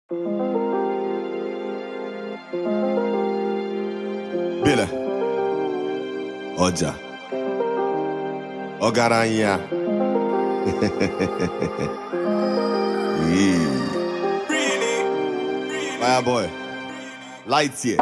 Bile Ọjà Ọgaranya Fireboy Lights here.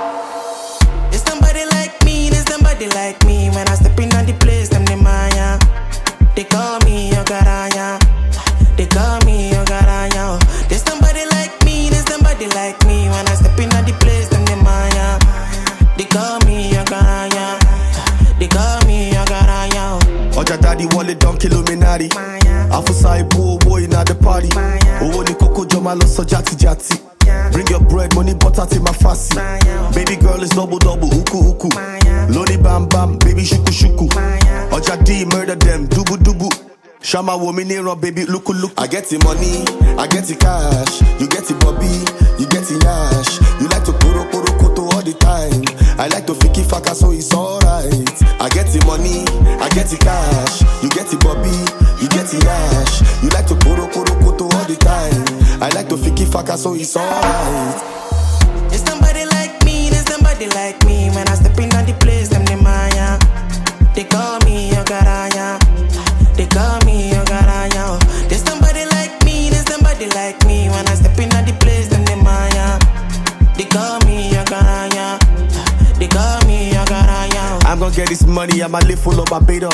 There's somebody like me, there's somebody like me. When I step in on the place, them the Maya. They call me Ogaranya. They call me Ogaranya. There's somebody like me, there's somebody like me. When I step in on the place, them the Maya. They call me Ogaranya. They call me Ogaranya. Oja daddy wallet don Illuminati. Afusai boy na the party. Owo ni koko joma lo so jati jati. Bring your bread, money, butter to my fussy. Baby girl is double, uku uku. Loni bam bam, baby shuku shuku. Oja D murder them, dubu dubu. Shama woman near baby look. I get the money, I get the cash. You get the bobby, you get the yash. You like to poro koto all the time. I like to fiki faka so it's alright. I get the money, I get the cash. You get the bobby, you get the yash. You like to poro koto all the time. I like to fiki faka so it's alright. There's somebody like me, there's somebody like me. When I step in on the place, them the Maya. They call me Ogaranya. They call me Ogaranya. There's somebody like me, there's somebody like me. When I step in on the place, them the Maya. They call me Ogaranya. They call me Ogaranya. I'm gonna get this money, I'ma live full of Barbados.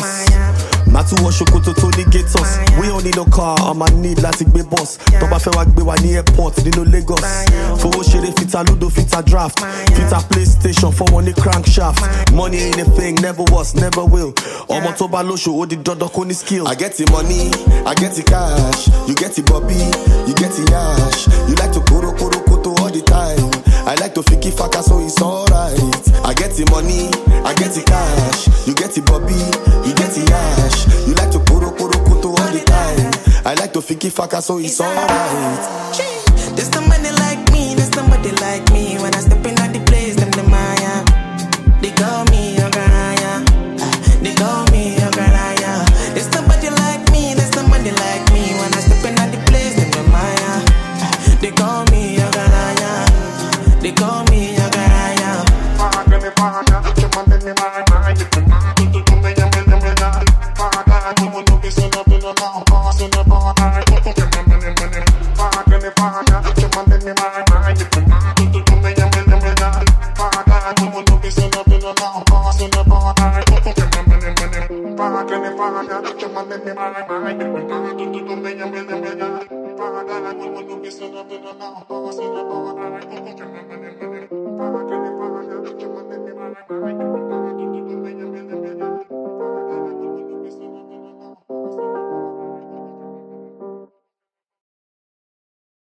Matu wa shokoto to the gatos. We don't need no car, I'ma need like big boss. Toba fe wa gbe wa ni airport, ni no Lagos. Fowo shere fita ludo, fita draft. Fita PlayStation, for one crankshaft. Money ain't a thing, never was, never will. Omo toba lo show, odi dodo koni skill. I get the money, I get the cash. You get the bobby, you get the yash. You like to koto all the time. I like to fiki faka so it's alright. I get the money, I get the cash. You get the bobby, you get the yash. You like to koto all the time. I like to fiki faka so it's alright. There's somebody like me, there's somebody like me. When I step in at the place, them the Maya. They call me Ogaranya. They call me Ogaranya. There's somebody like me, there's somebody like me. When I step in at the place, them the Maya. They call me Ogaranya. They call me Ogaranya. Paga,